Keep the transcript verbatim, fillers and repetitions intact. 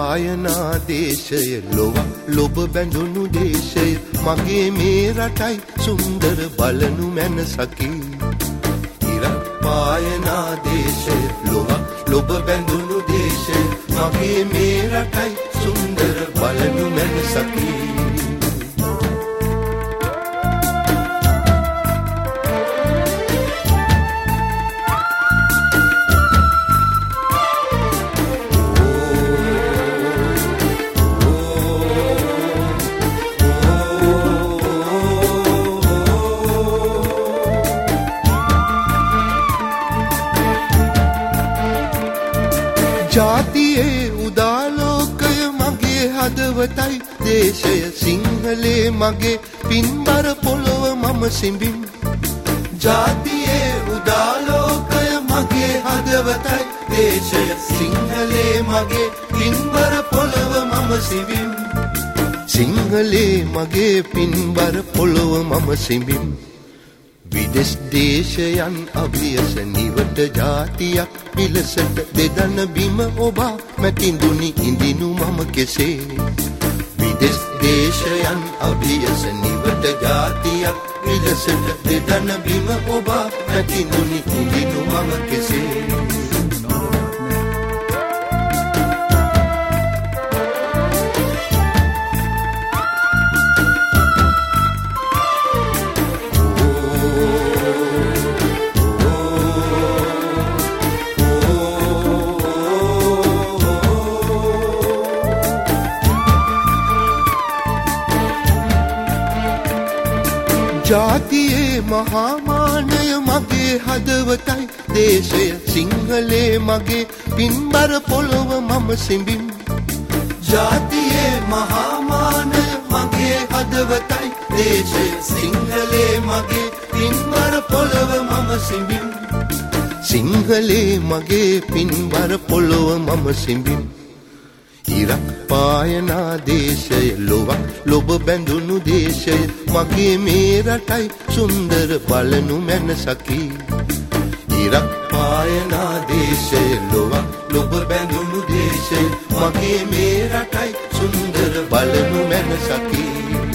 පායනා දේශය ලොව ලොබ බැඳුණු දේශය මගේ මේ රටයි සුන්දර බලනු මැනසකි ඉරක් පායනා දේශය ලොව ලොබ බැඳුණු දේශය මගේ මේ රටයි සුන්දර බලනු මැනසකි ජාතියේ උදාලෝකය මගේ හදවතයි දේශය සිංහලේ මගේ පින්බර පොළොව මම සිඹින් ජාතියේ උදාලෝකය මගේ හදවතයි දේශය සිංහලේ මගේ පින්බර පොළොව මම සිඹින් සිංහලේ මගේ පින්බර පොළොව මම සිඹින් විදෙස් දේශයන් අභියස නිවට ජාතියක් පිලසට දෙදන බිම ඔබා මැතිඳුනි ඉඳිනු මම කෙසේ විදෙස් දේශයන් අභියස නිවට ජාතියක් පිලසට දෙදන බිම ඔබා මැතිඳුනි ඉඳිනු මම කෙසේ ජාතියේ මහාමානය මගේ හදවතයි දේශය සිංහලේ මගේ පින්බර පොළොව මම සිඹින් ජාතියේ මහාමානය මගේ හදවතයි දේශය සිංහලේ මගේ පින්බර පොළොව මම සිඹින් සිංහලේ මගේ පින්බර පොළොව මම සිඹින් ඉරක් පායනා දේශය ලොවක් ලොබ බැඳුණු දේශය මගේ මේ රටයි සුන්දර බලනු මැනසකි ඉරක් පායනා දේශය ලොවක් ලොබ බැඳුණු දේශය මගේ මේ රටයි සුන්දර බලනු මැනසකි